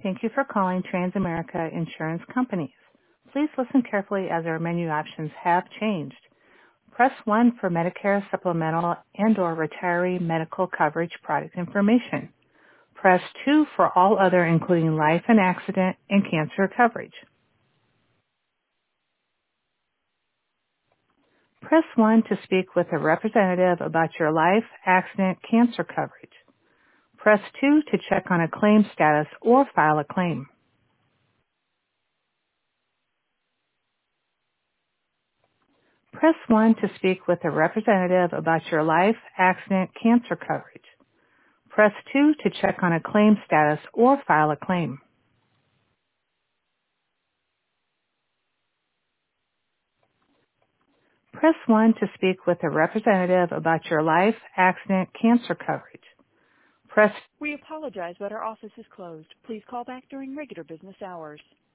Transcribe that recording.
Thank you for calling Transamerica Insurance Companies. Please listen carefully as our menu options have changed. Press 1 for Medicare supplemental and/or retiree medical coverage product information. Press 2 for all other, including life and accident and cancer coverage. Press 1 to speak with a representative about your life, accident, cancer coverage. Press 2 to check on a claim status or file a claim. Press 1 to speak with a representative about your life, accident, cancer coverage. Press 2 to check on a claim status or file a claim. Press 1 to speak with a representative about your life, accident, cancer coverage. Press We apologize, but our office is closed. Please call back during regular business hours.